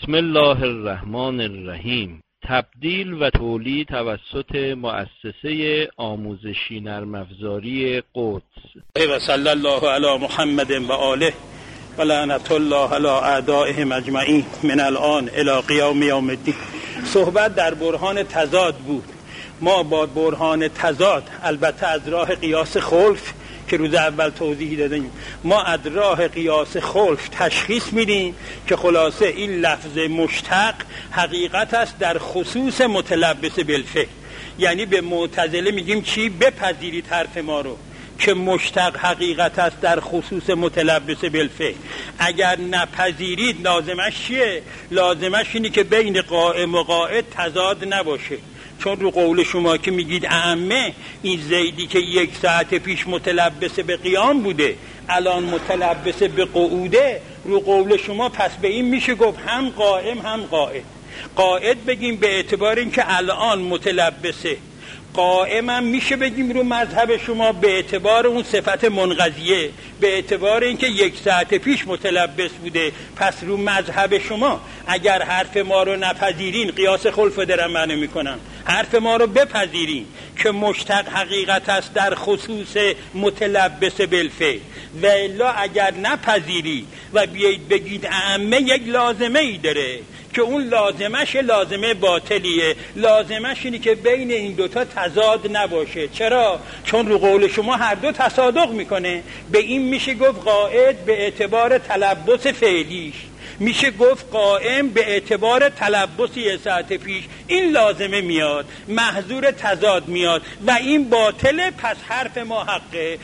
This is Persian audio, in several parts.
بسم الله الرحمن الرحیم. تبدیل و تولید توسط مؤسسه آموزشی نرم افزاری قدس. و صلی الله علی محمد و آله و لعنت الله علی اعدائهم اجمعین من الان الی قیام یوم الدین. صحبت در برهان تضاد بود. ما با برهان تضاد، البته از راه قیاس خلف که روز اول توضیح دادیم، ما از راه قیاس خلف تشخیص میدیم که خلاصه این لفظ مشتق حقیقت است در خصوص متلبس بالفعل. یعنی به معتزله میگیم چی؟ بپذیرید حرف ما رو که مشتق حقیقت است در خصوص متلبس بالفعل. اگر نپذیرید لازمش چیه؟ لازمش اینه که بین قائم و قاعد تضاد نباشه. چون رو قول شما که میگید اعمه، این زیدی که 1 ساعت پیش متلبس به قیام بوده الان متلبس به قعوده، رو قول شما پس به این میشه گفت هم قائم هم قاعد. قاعد بگیم به اعتبار این که الان متلبسه، قائم هم میشه بگیم رو مذهب شما به اعتبار اون صفت منقضیه، به اعتبار اینکه 1 ساعت پیش متلبس بوده. پس رو مذهب شما اگر حرف ما رو نپذیرین، قیاس خلف درم معنی میکنم، حرف ما رو بپذیرین که مشتق حقیقت است در خصوص متلبس بالفعل، و الا اگر نپذیری و بیایید بگید اعمه، یک لازمه ای داره که اون لازمش لازمه باطلیه. لازمش اینه که بین این دوتا تضاد نباشه. چرا؟ چون رو قول شما هر دو تصادق میکنه. به این میشه گفت قاعد به اعتبار تلبس فعلیش، میشه گفت قائم به اعتبار تلبس 1 ساعت پیش. این لازمه میاد، محظور تضاد میاد و این باطله. پس حرف ما حقه،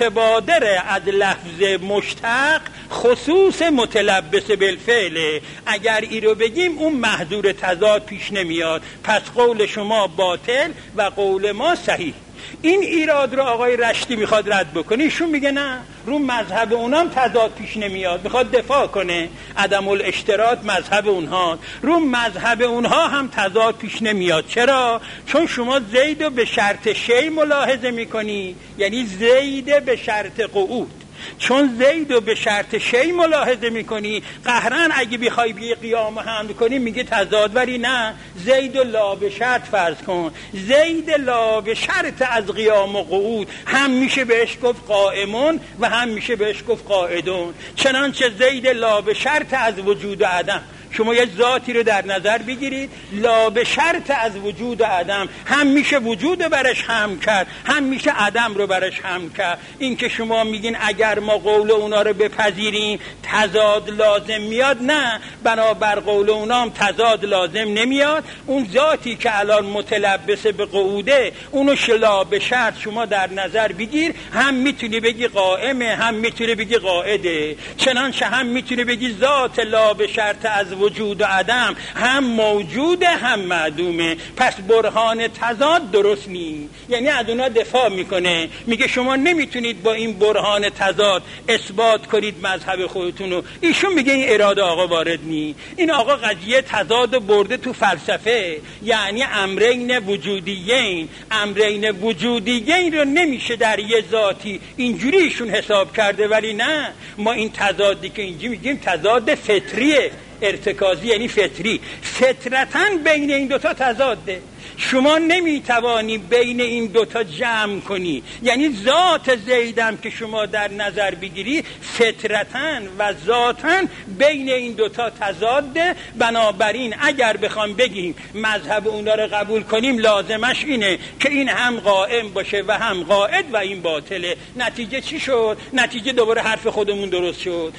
متبادر از لفظ مشتق خصوص متلبس بالفعله. اگر ای رو بگیم اون محظور تضاد پیش نمیاد. پس قول شما باطل و قول ما صحیح. این ایراد رو آقای رشدی میخواد رد بکنه. ایشون میگه نه، رو مذهب اونام تضاد پیش نمیاد، میخواد دفاع کنه. عدم الاشتراط مذهب اونها، رو مذهب اونها هم تضاد پیش نمیاد. چرا؟ چون شما زید رو به شرط شی ملاحظه میکنی، یعنی زید به شرط قعود. چون زید رو به شرط شی ملاحظه میکنی، قهرن اگه بخوای بی قیام حمل کنی میگه تضاد، ولی نه، زید و لا به شرط فرض کن. زید لا به شرط از قیام و قعود هم میشه بهش گفت قائمون و هم میشه بهش گفت قاعدون. چنانچه زید لا به شرط از وجود و عدم، شما یه ذاتی رو در نظر بگیرید، لا به شرط از وجود و عدم، هم میشه وجود برش هم کرد، هم میشه عدم رو برش هم کرد. این که شما میگین اگر ما قول اونا رو بپذیریم تضاد لازم میاد، نه، بنابر قول اونا هم تضاد لازم نمیاد. اون ذاتی که الان متلبس به قعوده، اونو لا به شرط شما در نظر بگیر، هم میتونی بگی قائمه، هم میتونی بگی قاعده. چنانچه هم میتونی بگی ذات لا به شرط از وجود و عدم هم موجوده هم معدومه. پس برهان تضاد درست نیست. یعنی از اونا دفاع میکنه، میگه شما نمیتونید با این برهان تضاد اثبات کنید مذهب خودتونو. ایشون میگه این اراده آقا وارد نی. این آقا قضیه تضاد برده تو فلسفه، یعنی امرین وجودیین. امرین وجودیین رو نمیشه در یه ذاتی اینجوری ایشون حساب کرده. ولی نه، ما این تضادی که اینجا میگیم تضاد فطریه، ارتکازی یعنی فطری. فطرتاً بین این دوتا تضاده. شما نمیتوانی بین این دوتا جمع کنی. یعنی ذات زیدم که شما در نظر بگیری فطرتاً و ذاتاً بین این دوتا تضاده. بنابراین اگر بخوام بگیم مذهب اونا رو قبول کنیم، لازمش اینه که این هم قائم باشه و هم قاعد و این باطله. نتیجه چی شد؟ نتیجه دوباره حرف خودمون درست شد.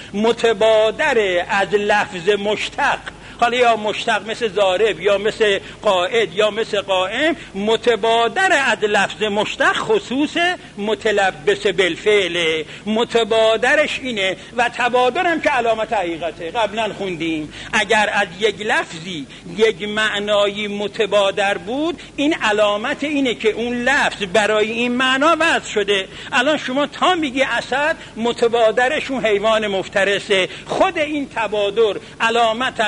متبادر از لفظ مشتق، حالا یا مشتق مثل ضارب یا مثل قاعد یا مثل قائم، متبادر از لفظ مشتق خصوص متلبس بالفعل. متبادرش اینه و تبادرم که علامت حقیقته. قبلا خوندیم اگر از یک لفظی یک معنایی متبادر بود، این علامت اینه که اون لفظ برای این معنا وضع شده. الان شما تا میگی اسد، متبادرش اون حیوان مفترسه. خود این تبادر علامت است بر این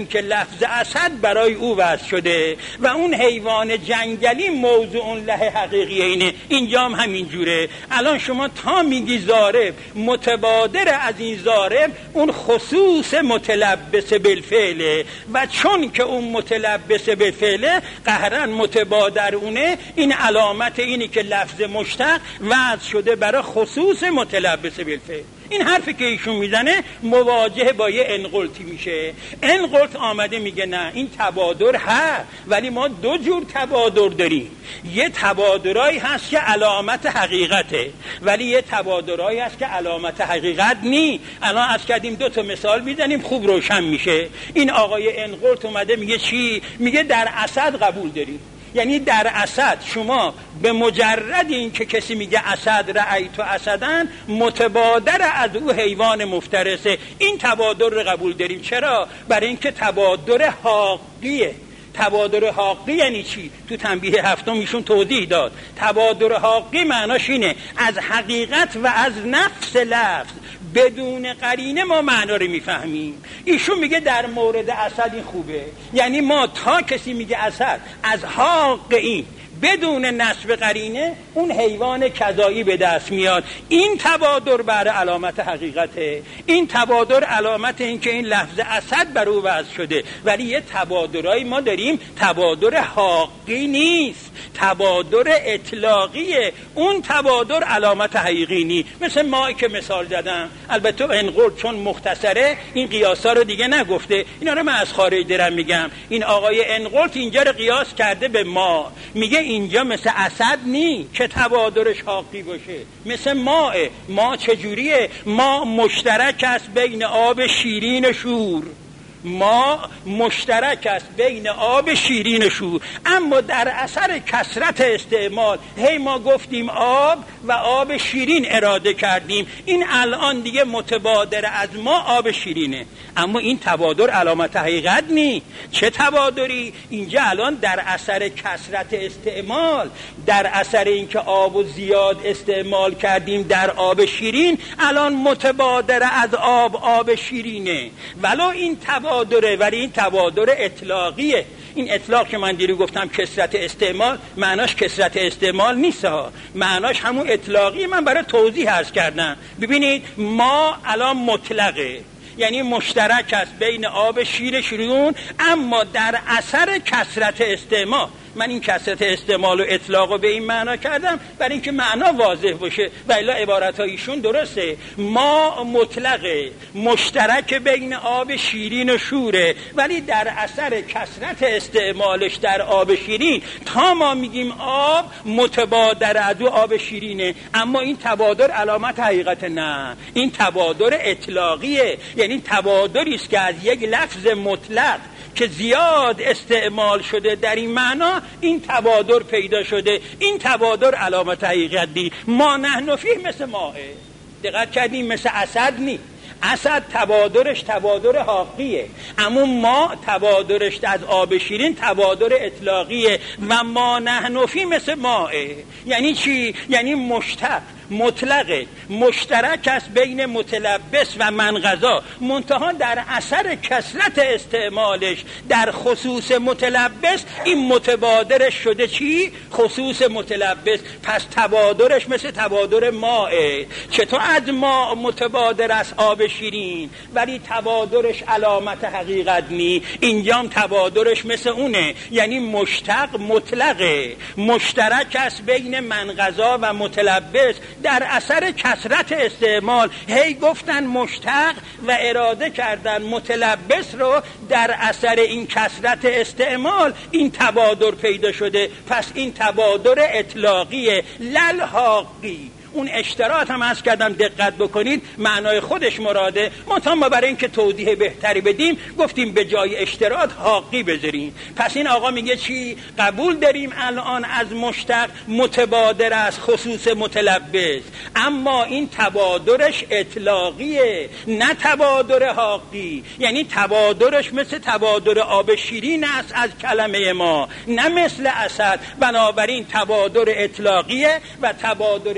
اینکه لفظ اسد برای او وضع شده و اون حیوان جنگلی موضوع له حقیقی اینه. اینجا هم همین جوره. الان شما تا میگی ضارب متبادر از این ضارب، اون خصوص متلبس بالفعله و چون که اون متلبس بالفعله قهرن متبادر اونه، این علامت اینی که لفظ مشتق وضع شده برای خصوص متلبس بالفعل. این حرفی که ایشون میزنه مواجه با یه انقلتی میشه. انقلت آمده میگه نه این تبادر هست، ولی ما دو جور تبادر داریم. یه تبادرایی هست که علامت حقیقته، ولی یه تبادرایی هست که علامت حقیقت نی. الان از کردیم دو تا مثال میزنیم خوب روشن میشه. این آقای انقلت اومده میگه چی؟ میگه در اسد قبول داریم. یعنی در اسد شما به مجرد این که کسی میگه اسد رأیت اسدن، متبادر از او حیوان مفترسه. این تبادر رو قبول داریم. چرا؟ برای اینکه تبادر حقیقیه. تبادر حقی یعنی چی؟ تو تنبیه هفتم ایشون توضیح داد. تبادر حقی معناش اینه از حقیقت و از نفس لفظ بدون قرینه ما معنا رو میفهمیم. ایشون میگه در مورد اسد این خوبه، یعنی ما تا کسی میگه اسد از حق این بدون نسب قرینه اون حیوان کذایی به دست میاد. این تبادر بر علامت حقیقته. این تبادر علامت این که این لفظ اسد بر او وضع شده. ولی یه تبادرایی ما داریم تبادر حقی نیست، تبادر اطلاقیه. اون تبادر علامت حقیقی نیست. مثل ما که مثال زدم، البته انقلت چون مختصره این قیاسا رو دیگه نگفته، اینا رو من از خارج دارم میگم. این آقای انقلت اینجا رو قیاس کرده به ما، میگه اینجا مثل اسد نی که تبادرش حقی باشه، مثل ماه. ما چجوریه؟ ما مشترک است بین آب شیرین و شور. ما مشترک است بین آب شیرین و شور، اما در اثر کثرت استعمال هی ما گفتیم آب و آب شیرین اراده کردیم. این الان دیگه متبادر از ما آب شیرینه، اما این تبادر علامت حقیقت نی. چه تبادری؟ اینجا الان در اثر کثرت استعمال، در اثر اینکه آب و زیاد استعمال کردیم در آب شیرین، الان متبادر از آب شیرینه. ولو این تبادره، ولی این تبادر اطلاقیه. این اطلاق که من دیروز گفتم کثرت استعمال، معناش کثرت استعمال نیست ها، معناش همون اطلاقی. من برای توضیح عرض کردم. ببینید ما الان مطلقه، یعنی مشترک است بین آب شیر شیرین، اما در اثر کثرت استعمال. من این کثرت استعمال و اطلاق رو به این معنا کردم برای اینکه معنا واضح باشه، و الا عبارتایشون درسته. ما مطلقه، مشترک بین آب شیرین و شوره، ولی در اثر کثرت استعمالش در آب شیرین تا ما میگیم آب متبادر از آب شیرینه، اما این تبادر علامت حقیقت نه، این تبادر اطلاقیه. یعنی تبادری است که از یک لفظ مطلق که زیاد استعمال شده در این معنا این تبادر پیدا شده. این تبادر علامت حقیقتی. ما نحن فیه مثل ماه. دقت کردیم؟ مثل اسد نی. اسد تبادرش تبادر حقیقیه، اما ما تبادرش از آب شیرین تبادر اطلاقیه. و ما نحن فیه مثل ماه یعنی چی؟ یعنی مشتق مطلقه، مشترک است بین متلبس و منغذا، منتها در اثر کثرت استعمالش در خصوص متلبس این متبادرش شده چی؟ خصوص متلبس. پس تبادرش مثل تبادر ماء. چطور از ماء متبادر است آب شیرین ولی تبادرش علامت حقیقت نی؟ اینجام تبادرش مثل اونه، یعنی مشتق مطلقه، مشترک است بین منغذا و متلبس در اثر کثرت استعمال. هی گفتن مشتق و اراده کردن متلبس رو، در اثر این کثرت استعمال این تبادر پیدا شده. پس این تبادر اطلاقیه للحاقی. اون اشتراط هم از کردم دقت بکنید معنای خودش مراده، منتها ما برای اینکه توضیح بهتری بدیم گفتیم به جای اشتراط حاقی بذاریم. پس این آقا میگه چی؟ قبول داریم الان از مشتق متبادر از خصوص متلبس، اما این تبادرش اطلاقیه نه تبادر حاقی. یعنی تبادرش مثل تبادر آب شیرین است از کلمه ما، نه مثل اسد. بنابراین تبادر اطلاقیه و تبادر اطلاقی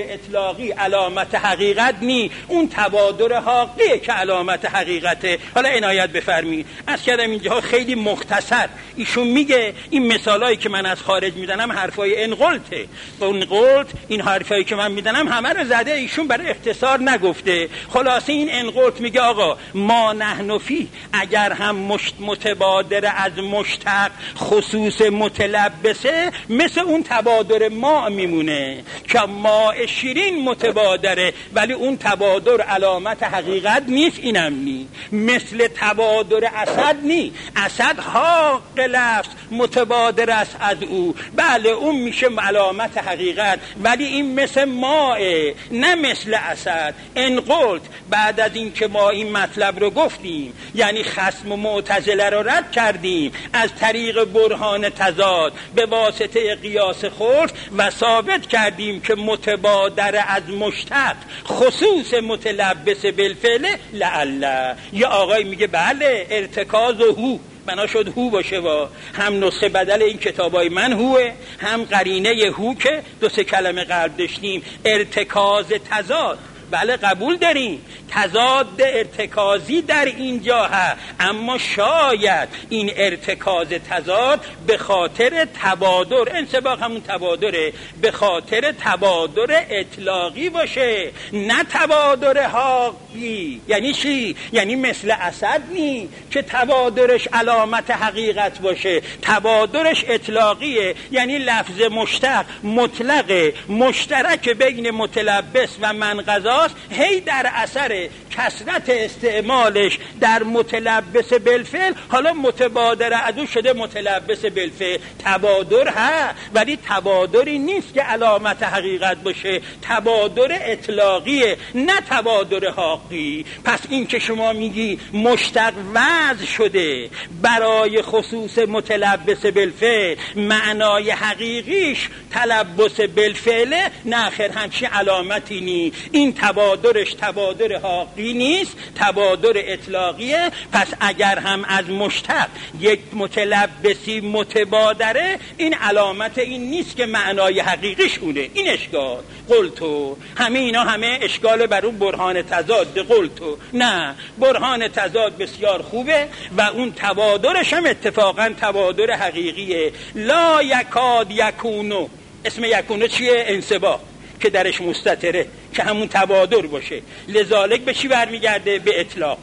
اطلاقی علامت حقیقت نی، اون تبادر حقیقیه که علامت حقیقته. حالا عنایت بفرمایید، از کردم اینجا خیلی مختصر ایشون میگه این مثالایی که من از خارج میدنم حرفای انقلته، انقلت این حرفایی که من میدنم همه رو زده، ایشون برای اختصار نگفته. خلاصه این انقلت میگه آقا ما نحن فی، اگر هم متبادر از مشتق خصوص متلبسه، مثل اون تبادر ما میمونه که ما شیرین متبادره ولی اون تبادر علامت حقیقت نیست، اینم نی. مثل تبادر اسد نی، اسد حق لفظ متبادر است از او، بله اون میشه علامت حقیقت، ولی این مثل ماه نه مثل اسد. انقلت بعد از این که ما این مطلب رو گفتیم، یعنی خصم و معتزله رو رد کردیم از طریق برهان تضاد به واسطه قیاس خرد و ثابت کردیم که متبادر از مشتق خصوص متلبس بالفعل لعل. یه آقای میگه بله ارتکاز و هو بنا شد هو باشه، با هم نسخه بدل این کتابای من هوه، هم قرینه هو که دو سه کلمه قبل داشتیم ارتکاز تضاد. بله قبول داریم تضاد ارتکازی در اینجا هست، اما شاید این ارتکاز تضاد به خاطر تبادر، انسباق همون تبادره، به خاطر تبادر اطلاقی باشه نه تبادر حقیقی. یعنی چی؟ یعنی مثل اسد نی که تبادرش علامت حقیقت باشه، تبادرش اطلاقیه، یعنی لفظ مشتق مطلق مشترک بین متلبس و منقضا هی در اثر کثرت استعمالش در متلبس بالفعل، حالا متبادر ادو شده متلبس بالفعل. تبادر ها ولی تبادری نیست که علامت حقیقت باشه، تبادر اطلاقیه نه تبادر حقیقی. پس این که شما میگی مشتق وضع شده برای خصوص متلبس بالفعل، معنای حقیقیش تلبس بالفعل، نه خیر همچین علامتی نی. این تبادرش تبادر حقیقی نیست، تبادر اطلاقیه. پس اگر هم از مشتق یک متلبسی متبادره، این علامت این نیست که معنای حقیقیش اونه. این اشکال قلتو، همه اینا همه اشکال بر اون برهان تضاد. قلتو نه، برهان تضاد بسیار خوبه و اون تبادرش هم اتفاقا تبادر حقیقیه. لا یکاد یکونو، اسم یکونو چیه؟ انسباق که درش مستتره که همون تبادر باشه، لذالک به چی برمیگرده؟ به اطلاق.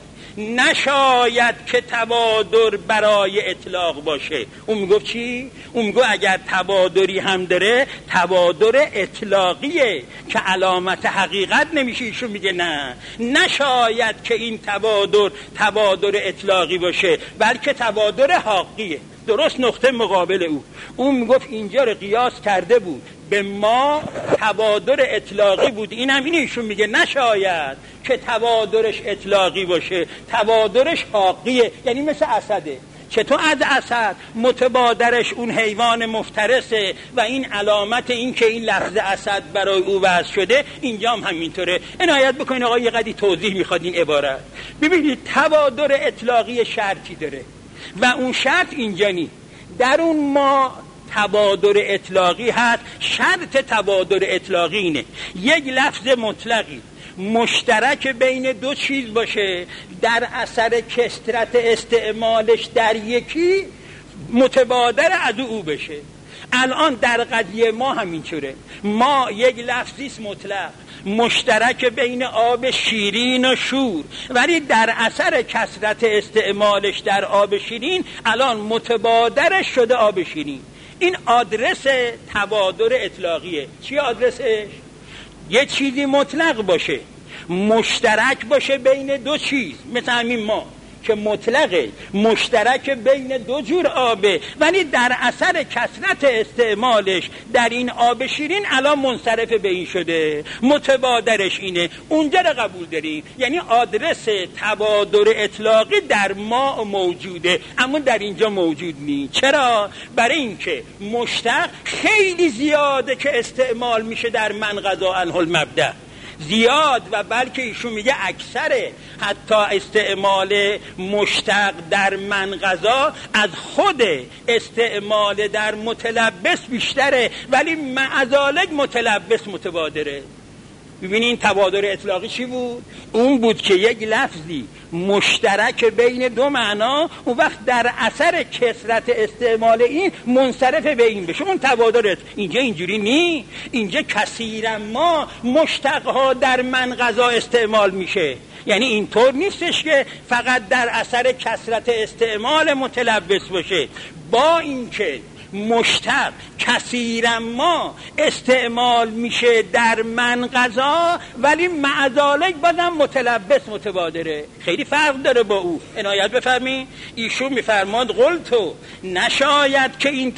نشاید که تبادر برای اطلاق باشه. اون میگفت چی؟ اون میگفت اگر تبادری هم داره تبادر اطلاقیه که علامت حقیقت نمیشه. ایشون میگه نه، نشاید که این تبادر اطلاقی باشه بلکه تبادر حقیقیه. درست نقطه مقابل اون میگفت اینجا رو قیاس کرده بود به ما تبادر اطلاقی بود، اینم این ایشون میگه نشاید که تبادرش اطلاقی باشه، تبادرش حقیقیه. یعنی مثل اسده، چطور از اسد متبادرش اون حیوان مفترسه و این علامت این که این لفظ اسد برای او وضع شده، اینجا هم همینطوره. عنایت بکنین آقا یه قدری توضیح میخواد این عبارت. ببینید تبادر اطلاقی شرطی داره و اون شرط اینجا نی. در اون ما تبادر اطلاقی هست، شرط تبادر اطلاقی اینه یک لفظ مطلقی مشترک بین دو چیز باشه، در اثر کثرت استعمالش در یکی متبادر از او بشه. الان در قضیه ما همینطوره، ما یک لفظیست مطلق مشترک بین آب شیرین و شور، ولی در اثر کثرت استعمالش در آب شیرین الان متبادرش شده آب شیرین. این آدرس تبادر اطلاقیه. چی آدرسش؟ یه چیزی مطلق باشه، مشترک باشه بین دو چیز، مثل همین ما که مطلقه مشترک بین دو جور آبه، ولی در اثر کثرت استعمالش در این آب شیرین الان منصرف به این شده، متبادرش اینه. اونجا رو قبول داریم، یعنی آدرس تبادر اطلاقی در ما موجوده اما در اینجا موجود نیست. چرا؟ برای اینکه مشتق خیلی زیاده که استعمال میشه در من قضا عنه المبدأ، زیاد، و بلکه ایشون میگه اکثره، حتی استعمال مشتق در منقضا از خود استعمال در متلبس بیشتره، ولی معذالک متلبس متبادره. ببینین تبادر اطلاقی چی بود؟ اون بود که یک لفظی مشترک بین دو معنا اون وقت در اثر کثرت استعمال این منصرف به این بشه، اون تبادر. اینجا اینجوری نی، اینجا کثیرا ما مشتقها در من غذا استعمال میشه. یعنی اینطور نیستش که فقط در اثر کثرت استعمال متلبس باشه، با اینکه مشتق کثیرا ما استعمال میشه در من غذا، ولی مع ذالک بازم متلبس متبادره، خیلی فرق داره با او. عنایت بفرمایید. ایشون میفرماد قلتو نشاید که این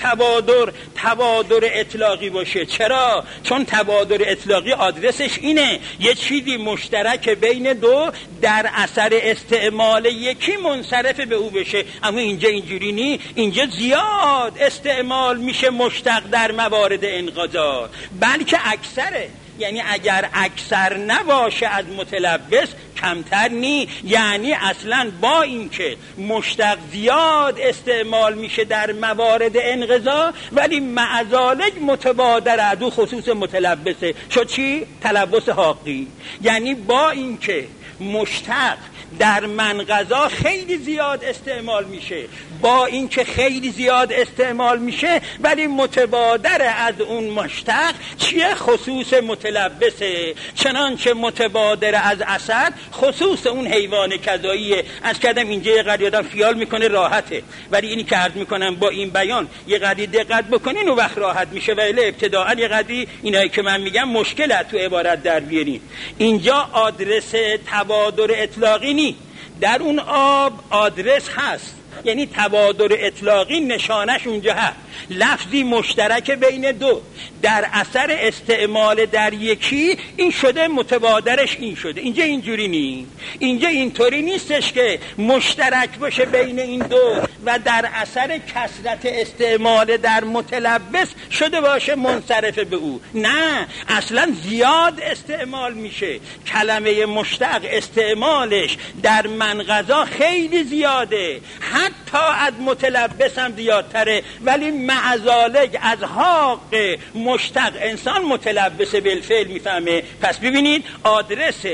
تبادر اطلاقی باشه. چرا؟ چون تبادر اطلاقی آدرسش اینه یه چیزی مشترک بین دو در اثر استعمال یکی منصرف به او بشه. اما اینجا اینجوری نی، اینجا زیاد استعمال میشه مشتق در موارد انقضا، بلکه اکثره. یعنی اگر اکثر نباشه از متلبس کمتر نی، یعنی اصلا با اینکه مشتق زیاد استعمال میشه در موارد انقضا، ولی مع ذالک متبادر ادو خصوص متلبسه. شد چی؟ تلبس حقی. یعنی با اینکه مشتق در من غذا خیلی زیاد استعمال میشه، با اینکه خیلی زیاد استعمال میشه، ولی متبادر از اون مشتق چیه؟ خصوص متلبسه. چنانچه متبادر از اسد خصوص اون حیوان کذاییه. از کردم اینجا یه قدری آدم خیال میکنه راحته، ولی اینی که عرض میکنم با این بیان یه قدری دقت بکنین و وقت راحت میشه. ولی ابتداء یه قدری اینایی که من میگم مشکل تو عبارت در بیارین. اینجا آدرس تبادر اطلاقی نی، در اون آب آدرس هست. یعنی تبادر اطلاقی نشانش اونجا هست، لفظی مشترک بین دو در اثر استعمال در یکی این شده، متبادرش این شده. اینجا اینجوری نی، اینجا اینطوری نیستش که مشترک باشه بین این دو و در اثر کثرت استعمال در متلبس شده باشه منصرف به او. نه، اصلا زیاد استعمال میشه. کلمه مشتق استعمالش در من غذا خیلی زیاده، حتی از متلبس هم زیادتره، ولی مع ذالک از حق مشتق انسان متلبس بالفعل میفهمه. پس ببینید آدرس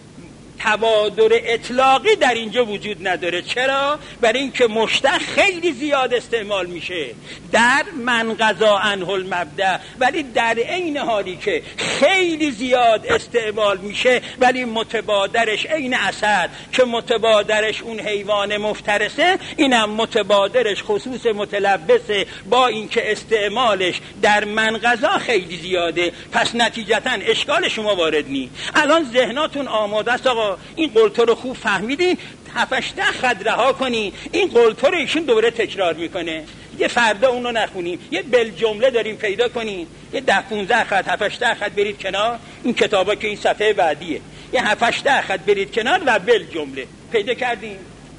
تبادر اطلاقی در اینجا وجود نداره. چرا؟ برای اینکه مشتق خیلی زیاد استعمال میشه در من غذا عنه المبدأ، ولی در عین حالی که خیلی زیاد استعمال میشه ولی متبادرش عین اسد که متبادرش اون حیوان مفترسه، اینم متبادرش خصوص متلبسه، با اینکه استعمالش در من غذا خیلی زیاده. پس نتیجتا اشکال شما وارد نی. الان ذهناتون آماده است آقا این قلتو رو خوب فهمیدین، 7-8 خط رها کنین. این قلتو رو ایشون دوباره تکرار میکنه. یه فردا اون رو نخونیم، یه بل جمله داریم پیدا کنین، یه 10-15 خط 7-8 خط برید کنار. این کتابا که این صفحه بعدیه، یه 7-8 خط برید کنار و بل جمله پیدا کردین.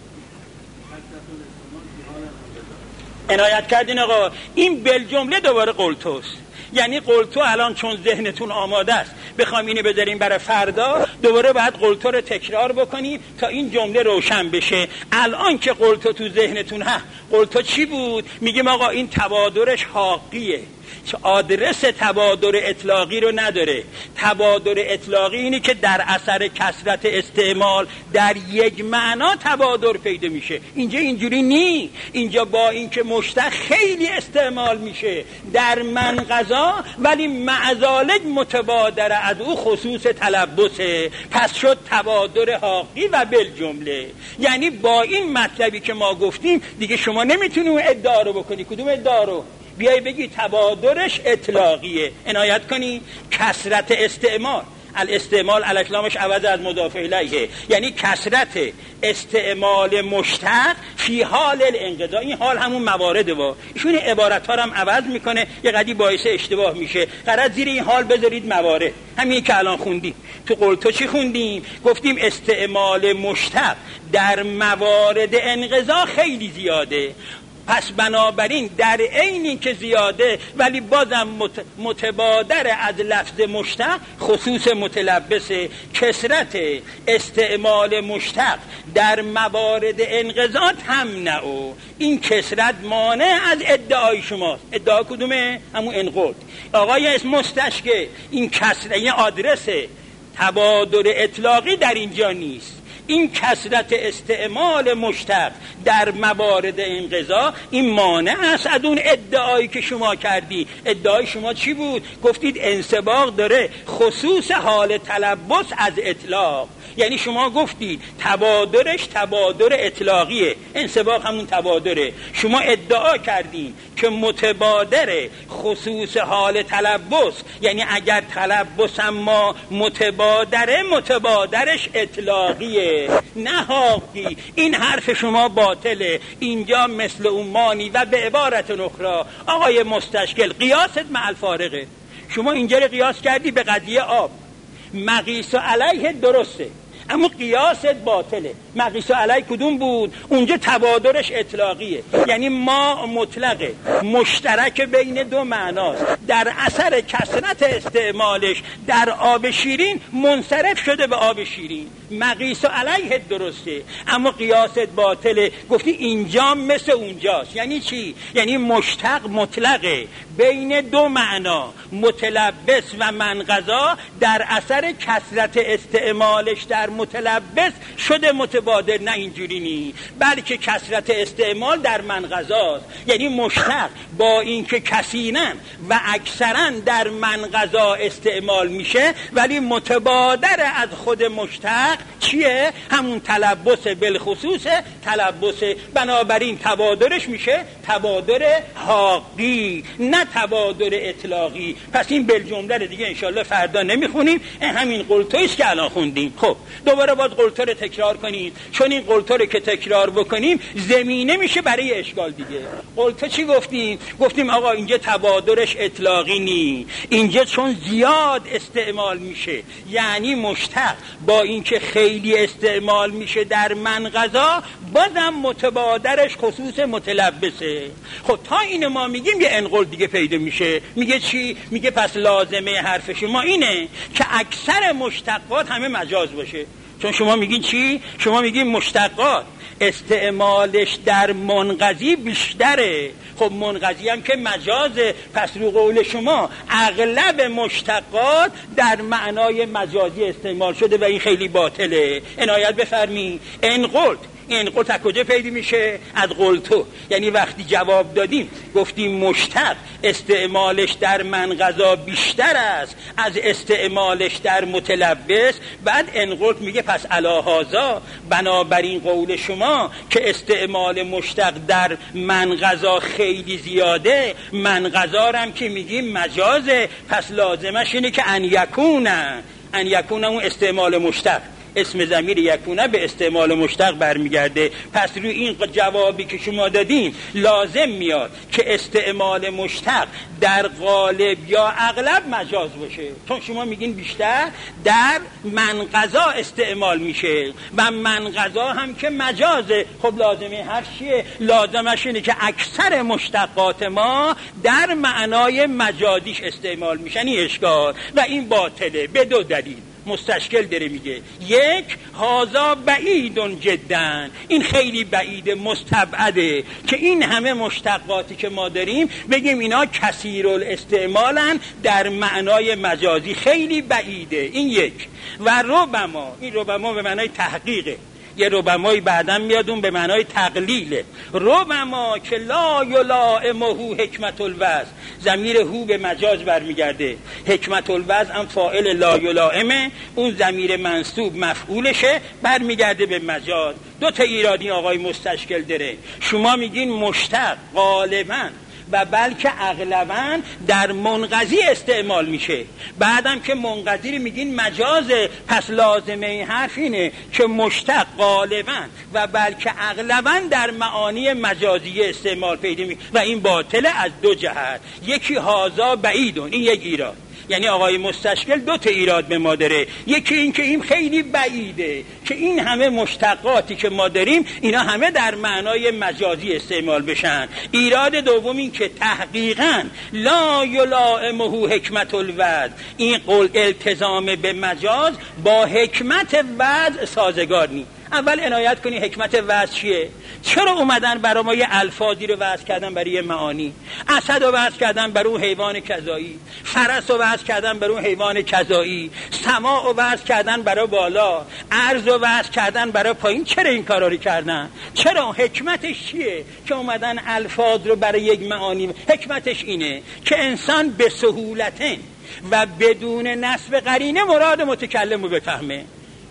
عنایت کردین آقا. این بل جمله دوباره قلتوست. یعنی قلتو الان چون ذهنتون آماده است بخوام اینو بذاریم برای فردا، دوباره باید قلتو رو تکرار بکنیم تا این جمله روشن بشه. الان که قلتو تو ذهنتون هست، قلتو چی بود؟ میگیم آقا این تبادرش حاقیه، آدرس تبادر اطلاقی رو نداره. تبادر اطلاقی اینه که در اثر کثرت استعمال در یک معنا تبادر پیدا میشه. اینجا اینجوری نی. اینجا با اینکه مشتق خیلی استعمال میشه در من غذا، ولی مع ذالک متبادر از او خصوص تلبسه. پس شد تبادر حاقی و بالجمله. یعنی با این مطلبی که ما گفتیم دیگه شما نمیتونی اون ادعا رو بکنی. کدوم ادعا رو؟ بیای بگی تبادرش اطلاقیه. عنایت کنی کثرت استعمال، الاستعمال الکلامش عوض از مضاف الیه، یعنی کثرت استعمال مشتق فی حال الانقضاء. این حال همون موارده. ایشون عبارت ها رو هم عوض میکنه، یه قدری باعث اشتباه میشه. قرار زیر این حال بذارید موارد. همین که الان خوندیم تو قلتو چی خوندیم؟ گفتیم استعمال مشتق در موارد انقضاء خیلی زیاده. پس بنابراین در عین این که زیاده ولی بازم متبادر از لفظ مشتق خصوص متلبس، کثرت استعمال مشتق در موارد انقضاء تمنع. این کثرت مانع از ادعای شماست. ادعا کدومه؟ همون انقض. آقای اسم مستشکه این کثرت، این آدرس تبادر اطلاقی در اینجا نیست. این کثرت استعمال مشتق در موارد انقضا این مانع است از اون ادعایی که شما کردی. ادعای شما چی بود؟ گفتید انسباق داره خصوص حال تلبس از اطلاق. یعنی شما گفتید تبادرش تبادر اطلاقیه، انسباق همون تبادره. شما ادعا کردین که متبادر خصوص حال تلبس، یعنی اگر تلبس اما متبادره متبادرش اطلاقیه نه حقی. این حرف شما باطله. اینجا مثل اومانی و به عبارت اخرى آقای مستشکل قیاست مع الفارقه. شما اینجا رو قیاس کردی به قضیه آب، مقیس علیه درسته اما قیاست باطله. مقیس علیه کدوم بود؟ اونجا تبادرش اطلاقیه، یعنی ما مطلقه مشترک بین دو معناست. در اثر کثرت استعمالش در آب شیرین منصرف شده به آب شیرین. مقیس علیه درسته اما قیاست باطله. گفتی اینجا مثل اونجاست. یعنی چی؟ یعنی مشتق مطلقه بین دو معنا، متلبس و منقضا، در اثر کثرت استعمالش در متلبس شده متبادر. نه اینجوری نی، بلکه کثرت استعمال در منقضاست. یعنی مشتق با اینکه کثیراً و اکثراً در منقضا استعمال میشه ولی متبادر از خود مشتق چیه؟ همون تلبس بالخصوص تلبس. بنابراین تبادرش میشه تبادر حقی نه تبادر اطلاقی. پس این بالجمله رو دیگه انشالله فردا نمیخونیم، همین قلتویست که الان خوندیم. خب دوباره باید قلتو رو تکرار کنید، چون این قلتو رو که تکرار بکنیم زمینه میشه برای اشکال دیگه. قلتو چی گفتیم؟ گفتیم آقا اینجا تبادرش اطلاقی نی، اینجا چون زیاد استعمال میشه، یعنی مشتق با اینکه خیلی استعمال میشه در منقضا بازم متبادرش خصوص متلبسه. خب تا این ما میگیم یه انقل دیگه پیدا میشه. میگه چی؟ میگه پس لازمه حرف شما اینه که اکثر مشتقات همه مجاز باشه. چون شما میگین چی؟ شما میگین مشتقات استعمالش در منقضی بیشتره. خب منقضی هم که مجازه، پس رو قول شما اغلب مشتقات در معنای مجازی استعمال شده و این خیلی باطله. عنایت بفرمی. این قلت از کجا پیدا میشه؟ از قلتو. یعنی وقتی جواب دادیم گفتیم مشتق استعمالش در منقضا بیشتر است از استعمالش در متلبس، بعد قلت میگه پس علاهازا بنابراین قول شما که استعمال مشتق در منقضا خیلی زیاده، منقضا هم که میگیم مجازه، پس لازمش اینه که ان یکونه اون استعمال مشتق، اسم ضمیر یکونه به استعمال مشتق برمیگرده. پس روی این جوابی که شما دادین لازم میاد که استعمال مشتق در غالب یا اغلب مجاز باشه، چون شما میگین بیشتر در منقضا استعمال میشه و منقضا هم که مجازه. خب لازمه هر چیه؟ لازمش اینه که اکثر مشتقات ما در معنای مجازیش استعمال میشن. این اشکال و این باطله به دو دلیل. مستشکل داره میگه یک، هازا بعیدون جدن، این خیلی بعید مستبعده که این همه مشتقاتی که ما داریم بگیم اینا کثیرالاستعمالن در معنای مجازی، خیلی بعیده. این یک. و ربما، این ربما به معنای تحقیقه، یه ربمایی بعداً میادون به معنای تقلیله. ربما که لا یلائمه حکمت الوضع، ضمیر هو به مجاز برمیگرده، حکمت الوضع هم فاعل لا یلائمه، اون ضمیر منصوب مفعولشه برمیگرده به مجاز. دو تا ایرادی آقای مستشکل داره. شما میگین مشتق غالباً و بلکه اغلباً در منقضی استعمال میشه، بعدم که منقضی رو میگین مجازه، پس لازمه این حرف اینه که مشتق غالباً و بلکه اغلباً در معانی مجازی استعمال پیدا میشه و این باطله از دو جهت. یکی هازا بعیدون، این یک ایراد. یعنی آقای مستشکل دو تا ایراد به ما داره. یکی این که این خیلی بعیده که این همه مشتقاتی که ما داریم اینا همه در معنای مجازی استعمال بشن. ایراد دوم این که تحقیقاً لا یلائمه حکمت الوضع، این قول التزام به مجاز با حکمت وضع سازگار نیست. اول عنایت کنی حکمت وعظ چیه. چرا اومدن برای ما یه الفاظی رو وعظ کردن برای یه معانی؟ اسد رو وعظ کردن برای اون حیوان کذایی، فرس رو وعظ کردن برای اون حیوان کذایی، سماع رو وعظ کردن برای بالا، ارض رو وعظ کردن برای پایین. چرا این کارا رو کردن؟ چرا؟ حکمتش چیه که اومدن الفاظ رو برای یک معانی؟ حکمتش اینه که انسان به سهولتن و بدون نسب قرینه مراد متکلم رو بفهمه.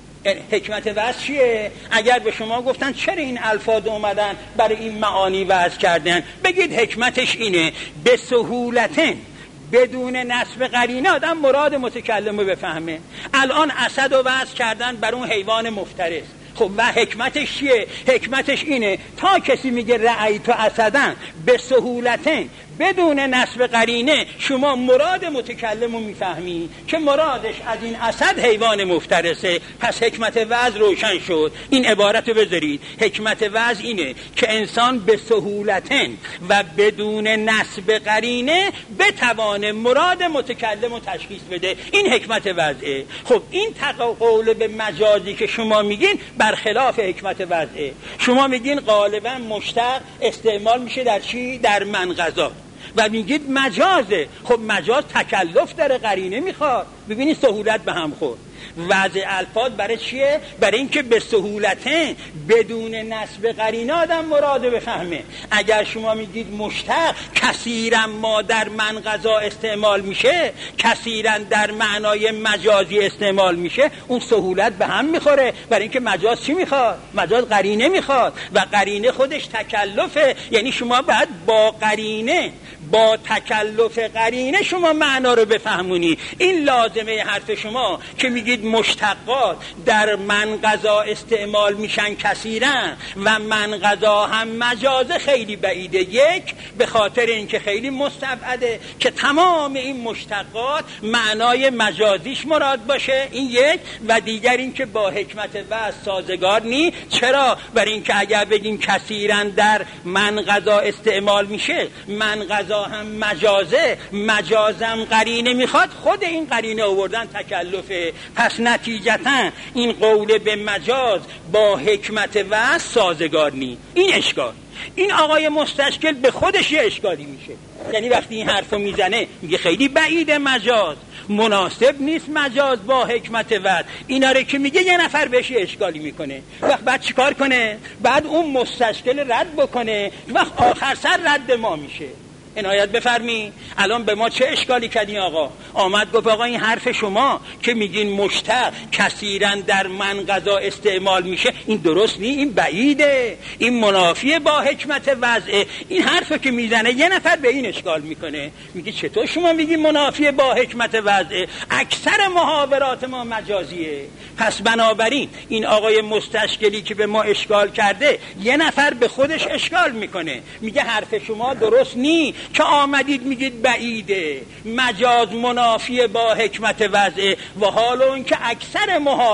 حکمت وعظ چیه؟ اگر به شما گفتن چرا این الفاظ اومدن برای این معانی وعظ کردن، بگید حکمتش اینه به سهولتن بدون نسب قرینه آدم مراد متکلم رو بفهمه. الان اسد رو وعظ کردن بر اون حیوان مفترس. خب و حکمتش چیه؟ حکمتش اینه تا کسی میگه رأیت اسدن به سهولتن بدون نسب قرینه، شما مراد متکلم رو میفهمی که مرادش از این اسد حیوان مفترسه. پس حکمت وعظ روشن شد. این عبارت رو بذارید. حکمت وعظ اینه که انسان به سهولتن و بدون نسب قرینه بتوانه مراد متکلم رو تشخیص بده. این حکمت وعظه. خب این تقول به مجازی که شما میگین برخلاف حکمت وعظه. شما میگین غالبا مشتق استعمال میشه در چی؟ در منقضا و میگید مجازه. خب مجاز تکلف داره، قرینه میخواد. ببینید سهولت به هم خورد. وضع الفاظ برای چیه؟ برای اینکه به سهولتن بدون نسب قرینه آدم مراده بفهمه. اگر شما میگید مشتق کثیرا ما در منقضا استعمال میشه، کثیرا در معنای مجازی استعمال میشه، اون سهولت به هم میخوره. برای اینکه مجاز چی میخواد؟ مجاز قرینه میخواد و قرینه خودش تکلفه. یعنی شما باید با قرینه، با تکلف قرینه شما معنا رو بفهمونی. این لازمه حرف شما که میگید مشتقات در منقضا استعمال میشن کثیرا و منقضا هم مجاز خیلی بعیده. یک، به خاطر اینکه خیلی مستبعده که تمام این مشتقات معنای مجازیش مراد باشه، این یک. و دیگر اینکه با حکمت وعظ سازگار نی. چرا؟ برای اینکه اگر بگیم کثیرا در منقضا استعمال میشه، منقضا هم مجازه، مجازم قرینه میخواد، خود این قرینه آوردن تکلفه. پس نتیجتا این قول به مجاز با حکمت وعظ سازگار نی. این اشکال. این آقای مستشکل به خودش یه اشکالی میشه. یعنی وقتی این حرفو میزنه میگه خیلی بعید مجاز، مناسب نیست مجاز با حکمت وعظ. اینا رو که میگه یه نفر بهش اشکالی میکنه. وقت بعد چیکار کنه؟ بعد اون مستشکل رد بکنه. وقت آخر سر رد ما میشه. عنایت بفرمی. الان به ما چه اشکالی کردین آقا؟ آمد گفت آقا این حرف شما که میگین مشتق کثیرا در منقضا استعمال میشه، این درست نی، این بعیده، این منافی با حکمت وضعه. این حرفو که میزنه یه نفر به این اشکال میکنه، میگه چطور شما میگین منافی با حکمت وضعه؟ اکثر محاورات ما مجازیه. پس بنابراین این آقای مستشکلی که به ما اشکال کرده یه نفر به خودش اشکال میکنه، میگه حرف شما درست نی که آمدید میگید بعیده، مجاز منافی با حکمت وضعه. و حال اون که اکثر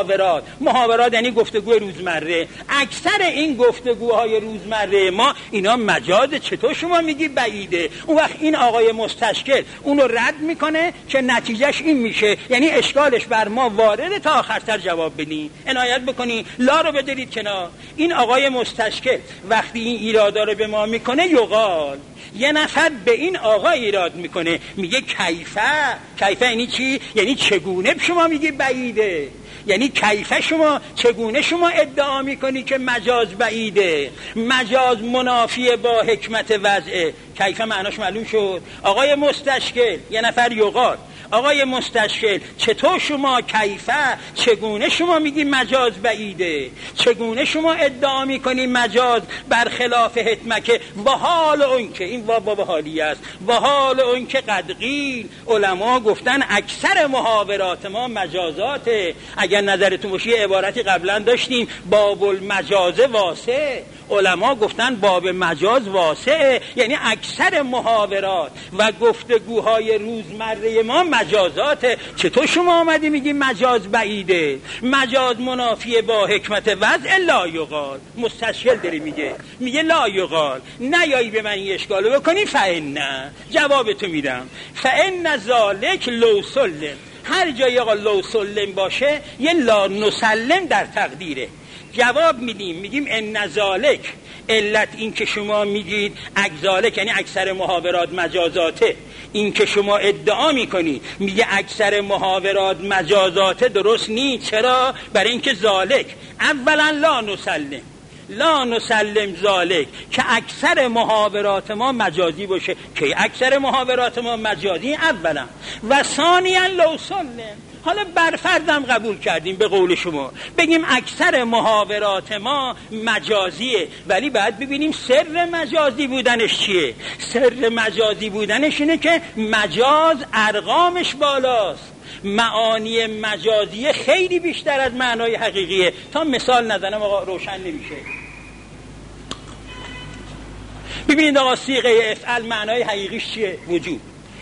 محاورات یعنی گفتگوی روزمره، اکثر این گفتگوهای روزمره ما اینا مجازه، چطور شما میگی بعیده؟ اون وقت این آقای مستشکل اونو رد میکنه که نتیجهش این میشه، یعنی اشکالش بر ما وارده تا آخر سر جواب بدین. عنایت بکنی، لا رو بدارید کنار. این آقای مستشکل وقتی این ایرادا رو به ما میکنه، یقال یه نفر به این آقا ایراد میکنه، میگه کیفه یعنی چی؟ یعنی چگونه شما میگی بعیده؟ یعنی کیفه شما چگونه شما ادعا میکنی که مجاز بعیده؟ مجاز منافی با حکمت وضعه. کیفه معناش معلوم شد. آقای مستشکل، یه نفر یقال، آقای مستشکل چطور شما کیفه، چگونه شما میگی مجاز بعیده؟ چگونه شما ادعا میکنی مجاز برخلاف حکمت؟ و حال اون که این باب حالی است، و حال اون که قد قیل، علما گفتن اکثر محاورات ما مجازاته. اگر نظرتون باشه یه عبارتی قبلا داشتیم، باب المجاز واسع. علما گفتن باب مجاز واسعه، یعنی اکثر محاورات و گفتگوهای روزمره ما مجازاته. چطور شما آمدی میگی مجاز بعیده؟ مجاز منافی با حکمت وضع لا یقال. مستشکل داری میگه لا یقال، نیایی به من این اشکالو بکنی. فإن، جواب تو میدم، فإن ذالک لو سلم. هر جایی آقا لو سلم باشه یه لا نسلم در تقدیره. جواب میدیم، میگیم ان ذالک، علت این که شما میگید اگذالک یعنی اکثر محاورات مجازاته، این که شما ادعا میکنید میگه اکثر محاورات مجازاته درست نیست. چرا؟ برای اینکه ذالک اولا لا نسلم ذالک که اکثر محاورات ما مجازی باشه. که اکثر محاورات ما مجازی اولا و ثانیا لو سلم. حالا برفرضم قبول کردیم به قول شما بگیم اکثر محاورات ما مجازیه، ولی باید ببینیم سر مجازی بودنش چیه. سر مجازی بودنش اینه که مجاز ارقامش بالاست، معانی مجازی خیلی بیشتر از معنای حقیقیه. تا مثال نزنم آقا روشن نمیشه. ببینید آقا صیغه افعل معنای حقیقیش چیه؟ وجوب.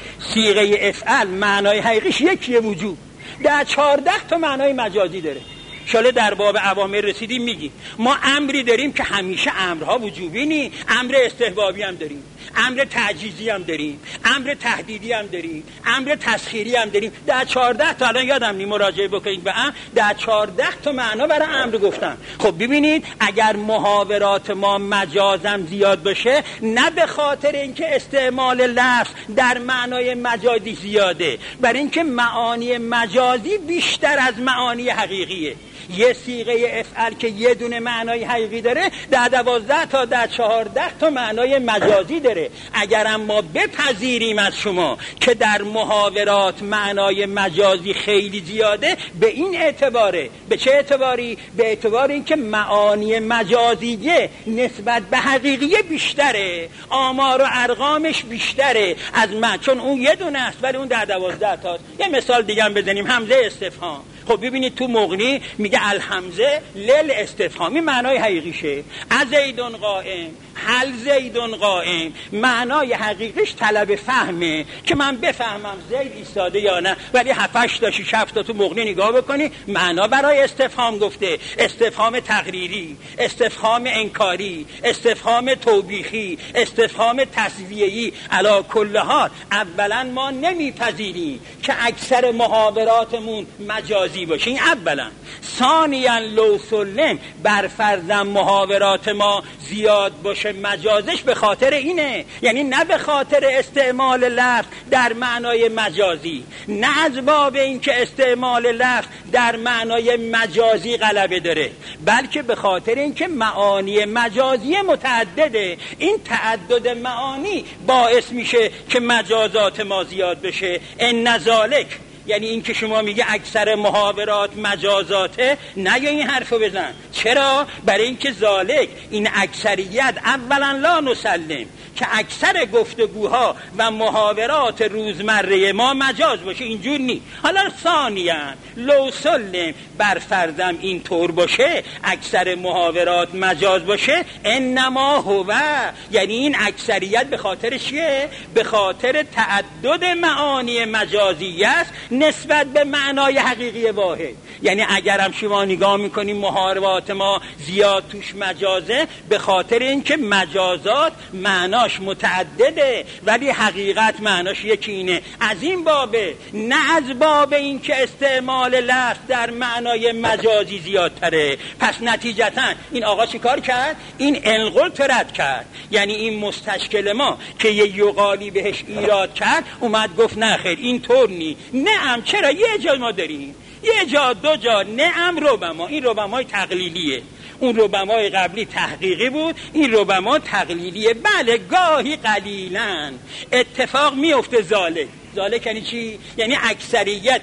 صیغه افعل معنای حقیقیش یکیه، وجوب. در 14 تا معنای مجازی داره. شاله در باب اوامر رسیدیم میگیم ما امری داریم که همیشه امرها وجوبی نی، امر استحبابی هم داریم، امر تعجیزی هم داریم، امر تهدیدی هم داریم، امر تسخیری هم داریم. در 14 تا الان یادم نی مراجعه بکنید به امر، در 14 تا معنا برای امر گفتم. خب ببینید اگر محاورات ما مجازم زیاد باشه، نه به خاطر اینکه استعمال لفظ در معنای مجازی زیاده، برای اینکه معانی مجازی بیشتر از معانی حقیقیه. یه صیغه افعل که یه دونه معنای حقیقی داره، در 12 تا در 14 تا معنای مجازی داره. اگرم ما بپذیریم از شما که در محاورات معنای مجازی خیلی زیاده، به این اعتباره. به چه اعتباری؟ به اعتبار اینکه معانی مجازیه نسبت به حقیقیه بیشتره، آمار و ارقامش بیشتره از چون اون یه دونه است ولی اون در 12 تاست. یه مثال دیگه هم بزنیم، همزه استفهام. خب ببینید تو مغنی میگه الحمزه لل استفهامی معنای حقیقیشه. از زیدون قائم، هل زیدون قائم، معنای حقیقیش طلب فهمه که من بفهمم زید ایستاده یا نه. ولی 7 تا 6 تا تو مغنی نگاه بکنی معنا برای استفهام گفته: استفهام تقریری، استفهام انکاری، استفهام توبیخی، استفهام تسویه‌ای. علی کل حال اولا ما نمیپذیریم که اکثر محاوراتمون مجازی باشه، این اولا. ثانیا لو سلم، برفرضم محاورات ما زیاد باشه مجازش به خاطر اینه، یعنی نه به خاطر استعمال لفظ در معنای مجازی، نه از باب این که استعمال لفظ در معنای مجازی غلبه داره، بلکه به خاطر این که معانی مجازی متعدده. این تعدد معانی باعث میشه که مجازات ما زیاد بشه. ان ذالک یعنی این که شما میگه اکثر محاورات مجازاته، نه یا این حرفو بزن. چرا؟ برای اینکه ذالک این اکثریت اولا لا نسلم که اکثر گفتگوها و محاورات روزمره ما مجاز باشه، اینجور نی. حالا ثانیا لو سلم، برفرضم این طور باشه اکثر محاورات مجاز باشه، انما هو، یعنی این اکثریت به خاطر چیه؟ به خاطر تعدد معانی مجازی است نسبت به معنای حقیقی واحد. یعنی اگرم شما نگاه میکنیم محاورات ما زیاد توش مجازه، به خاطر اینکه مجازات معناش متعدده ولی حقیقت معناش یکی اینه. از این بابه، نه از باب اینکه استعمال لفظ در معنای مجازی زیادتره. پس نتیجتا این آقا چی کار کرد؟ این انقل رد کرد. یعنی این مستشکل ما که یه یقالی بهش ایراد کرد اومد گفت نه خیر این طور نی. نه چرا؟ یه جا ما داریم، یه جا دو جا نعم ربما. این ربمای تقلیلیه، اون ربمای قبلی تحقیقی بود، این ربما تقلیلیه. بله گاهی قلیلاً اتفاق میفته ذالک یعنی چی؟ یعنی اکثریت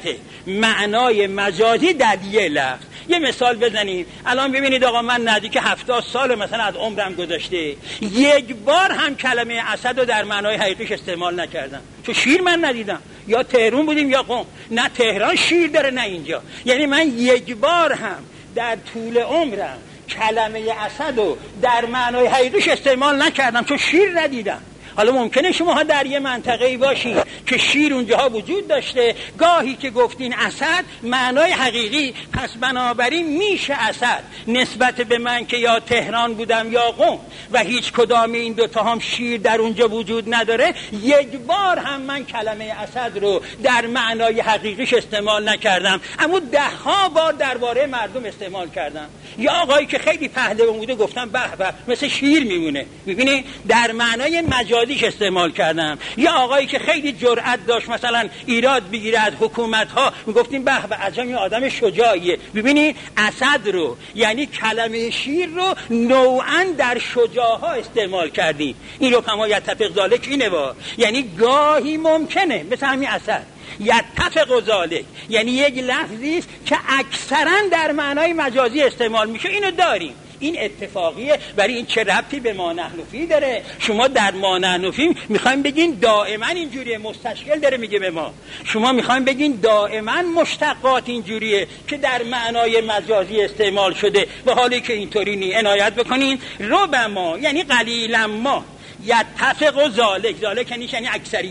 معنای مجازی در یه لفظ. یه مثال بزنیم. الان ببینید آقا من نزدیک 70 سال مثلا از عمرم گذشته، یک بار هم کلمه اسد رو در معنای حقیقیش استعمال نکردم. چون شیر من ندیدم، یا تهران بودیم یا قم، نه تهران شیر داره نه اینجا. یعنی من یک بار هم در طول عمرم کلمه اسد رو در معنای حقیقیش استعمال نکردم چون شیر ندیدم. حالا ممکنه شما در یه منطقه‌ای باشین که شیر اونجاها وجود داشته، گاهی که گفتین اسد معنای حقیقی، پس بنابراین میشه اسد نسبت به من که یا تهران بودم یا قم و هیچ کدام این دوتا هم شیر در اونجا وجود نداره، یک بار هم من کلمه اسد رو در معنای حقیقیش استعمال نکردم، اما 10 بار درباره مردم استعمال کردم. یا آقایی که خیلی پهلوان بوده گفتم به به مثل شیر میمونه، میبینی در معنای مجازیش استعمال کردم. یا آقایی که خیلی جرأت داشت مثلا ایراد بگیره از حکومت‌ها، میگفتیم به به عجب این آدم شجاعیه. ببینی اسد رو یعنی کلمه شیر رو نوعاً در شجاعها استعمال کردیم. این رو کما یتفق ذالک اینه یعنی گاهی ممکنه مثل همین اسد یتفق ذالک یعنی یک لفظی است که اکثرا در معنای مجازی استعمال میشه. اینو داریم، این اتفاقیه. برای این چه ربطی به ما نحن فی داره؟ شما در ما نحن فی میخوایم بگین دائما اینجوریه، مستشکل داره میگه به ما. شما میخوایم بگین دائما مشتقات اینجوریه که در معنای مجازی استعمال شده، و حالی که اینطوری نی. عنایت بکنین ربما یعنی قلیلا ما، یتفق ذالک یعنی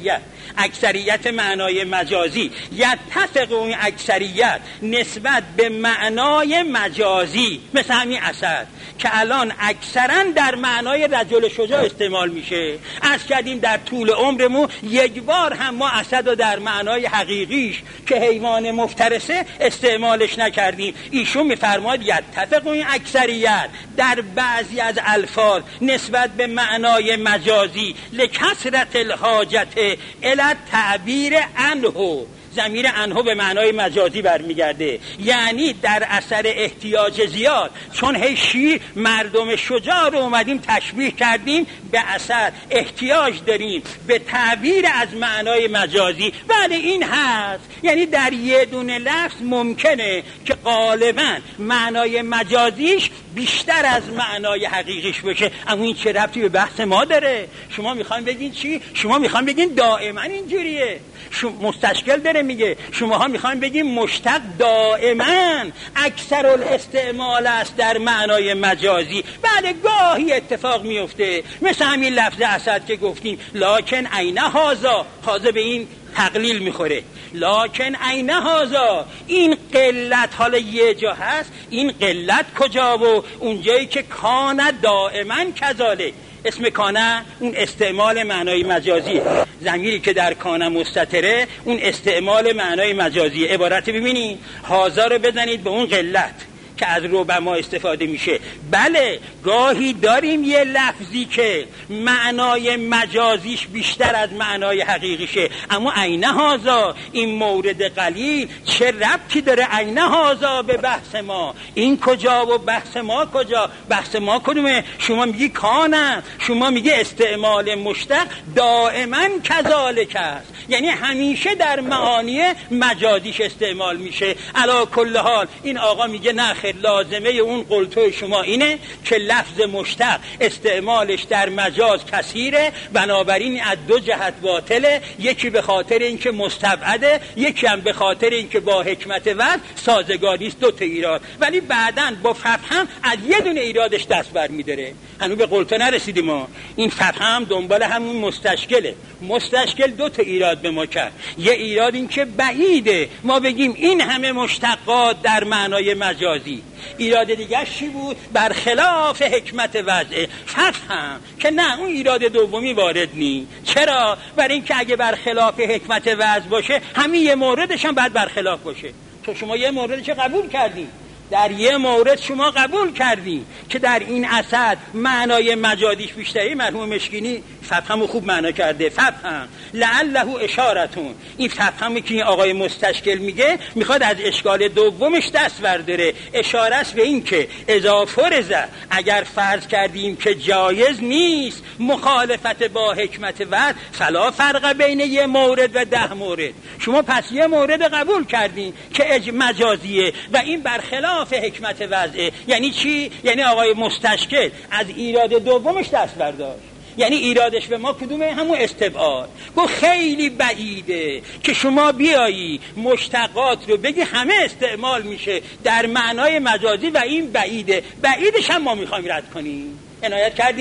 اکثریت معنای مجازی، یتفق اون اکثریت نسبت به معنای مجازی مثل همین اسد که الان اکثرا در معنای رجل شجاع استعمال میشه. از کردیم در طول عمرمون یک بار هم ما اسد رو در معنای حقیقیش که حیوان مفترسه استعمالش نکردیم. ایشون میفرماید یتفق اون اکثریت در بعضی از الفاظ نسبت به معنای مجازی لکثرت الحاجت الی تعبیر عنه. ضمیر عنه به معنای مجازی برمیگرده، یعنی در اثر احتیاج زیاد، چون هی شیر مردم شجاع رو اومدیم تشبیه کردیم به اثر، احتیاج داریم به تعبیر از معنای مجازی. بله این هست، یعنی در یه دونه لفظ ممکنه که غالبا معنای مجازیش بیشتر از معنای حقیقیش بشه، اما این چه ربطی به بحث ما داره؟ شما میخواین بگین چی؟ شما میخواین بگین دائما اینجوریه. مستشکل داره میگه شما ها میخواین بگین مشتق دائما اکثر الاستعمال است در معنای مجازی. بله گاهی اتفاق میفته، مثل همین لفظ اسد که گفتیم لکن عین هذا به این تقلیل میخوره. لکن عین هذا این قلت حالا یه جا هست، این قلت کجا؟ و اونجایی که کان دائما کذالک. اسم کانه اون استعمال معنای مجازیه، ضمیری که در کانه مستتره اون استعمال معنای مجازیه. عبارت ببینید هازا رو بزنید به اون قلت که از ربما استفاده میشه. بله گاهی داریم یه لفظی که معنای مجازیش بیشتر از معنای حقیقیشه، اما عین هازا این مورد قلیل چه ربطی داره عین هازا به بحث ما؟ این کجا و بحث ما کجا؟ بحث ما کدومه؟ شما میگی کانه، شما میگی استعمال مشتق دائما کذالک است، یعنی همیشه در معانی مجازیش استعمال میشه. علی کل حال این آقا میگه نه خیر، لازمه اون قلتو شما اینه که لفظ مشتق استعمالش در مجاز کثیره، بنابراین از دو جهت باطله، یکی به خاطر اینکه مستبعده، یکی هم به خاطر اینکه با حکمت وضع سازگاری است. دو تا ایراد، ولی بعداً با فهم از یه دونه ایرادش دست برمی‌داره. هنوز به قلتو نرسیدیم ما. این فهم دنبال همون مستشکله. مستشکل دو تا ایراد به ما کرد. یه ایراد این که بعیده ما بگیم این همه مشتقات در معنای مجازی. ایراد دیگه چی بود؟ برخلاف حکمت وضع. فهم که نه، اون ایراد دومی وارد نی. چرا؟ برای اینکه اگه برخلاف حکمت وضع باشه همین یه موردش هم باید برخلاف باشه. تو شما یه موردش قبول کردی، در یه مورد شما قبول کردی که در این اسد معنای مجازیش بیشتری. مرحوم مشکینی فهم خوب معنا کرده. فهم لعله اشارتون، این فهمی که این آقای مستشکل میگه میخواد از اشکال دومش دست برداره. اشاره است به این که اذا فرض، اگر فرض کردیم که جایز نیست مخالفت با حکمت وضع، فلا فرق بین یه مورد و 10 مورد. شما پس یه مورد قبول کردین که مجازیه و این برخلاف حکمت وضع. یعنی چی؟ یعنی آقای مستشکل از ایراد دومش دست برداشت. یعنی ایرادش به ما کدومه؟ همون استبعاد. گو خیلی بعیده که شما بیایی مشتقات رو بگی همه استعمال میشه در معنای مجازی و این بعیده. بعیدش هم ما میخوایم رد کنیم. عنایت کردیم؟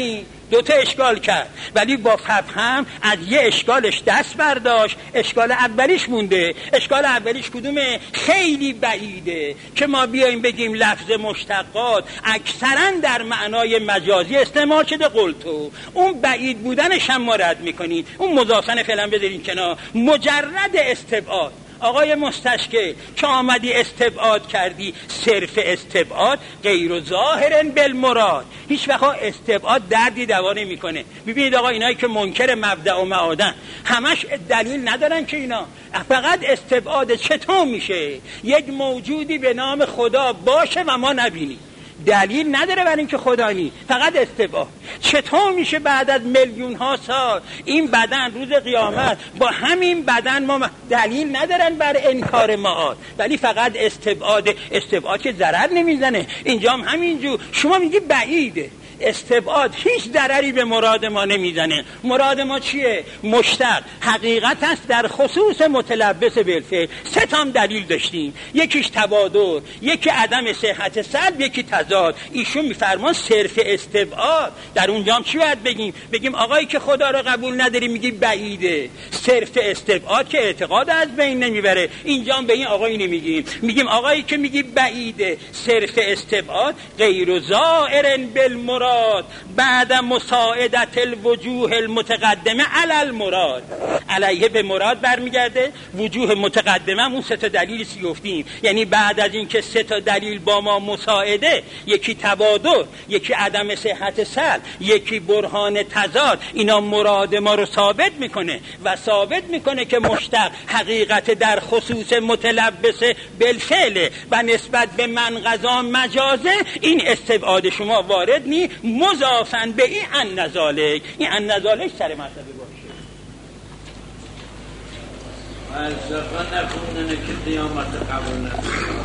دوتا اشکال کرد، ولی با فهم از یه اشکالش دست برداشت. اشکال اولیش مونده. اشکال اولیش کدومه؟ خیلی بعیده که ما بیایم بگیم لفظ مشتقات اکثرا در معنای مجازی استعمال شده. قلتو اون بعید بودنش هم ما رد میکنید. اون مضافن فعلا بذارین کنار. مجرد استبعاد، آقای مستشکل که آمدی استبعاد کردی، صرف استبعاد غیر ظاهر بالمراد. هیچ وقت استبعاد دردی دوا نمیکنه. ببینید آقا اینایی که منکر مبدأ و معادن همش دلیل ندارن که اینا فقط استبعاد. چطور میشه یک موجودی به نام خدا باشه و ما نبینیم؟ دلیل نداره برای اینکه خدا نیست، فقط استبعاد. چطور میشه بعد از میلیون ها سال این بدن روز قیامت با همین بدن ما دلیل ندارن بر انکار معاد، ولی فقط استبعاد. استبعاد که ضرر نمیزنه. اینجا هم همینجور شما میگی بعیده. استبعاد هیچ ضرری به مراد ما نمیزنه. مراد ما چیه؟ مشتق حقیقت است در خصوص متلبس بالفعل. سه تا دلیل داشتیم، یکیش تبادر، یکی عدم صحت سلب، یکی تضاد. ایشون میفرمان صرف استبعاد. در اونجا هم چی باید بگیم؟ بگیم آقایی که خدا رو قبول نداری میگی بعیده. صرف استبعاد که اعتقاد از بین نمیبره. اینجا هم به این آقایی نمیگیم، میگیم آقایی که میگی بعیده صرف استبعاد غیر ظاهر بالمراد بعد مساعدت الوجوه المتقدمه علی المراد. علیه به مراد برمیگرده. وجوه متقدمه اون سه تا دلیلی که گفتیم، یعنی بعد از این که سه تا دلیل با ما مساعده، یکی تبادر، یکی عدم صحت سلب، یکی برهان تضاد، اینا مراد ما رو ثابت میکنه و ثابت میکنه که مشتق حقیقت در خصوص متلبس بالفعل و نسبت به من قضا مجازه. این استبعاد شما وارد نی. مضافن به این النزالک. این النزالک سر مرتبه باشه. و از نکنه که قیامت قبول نکنه.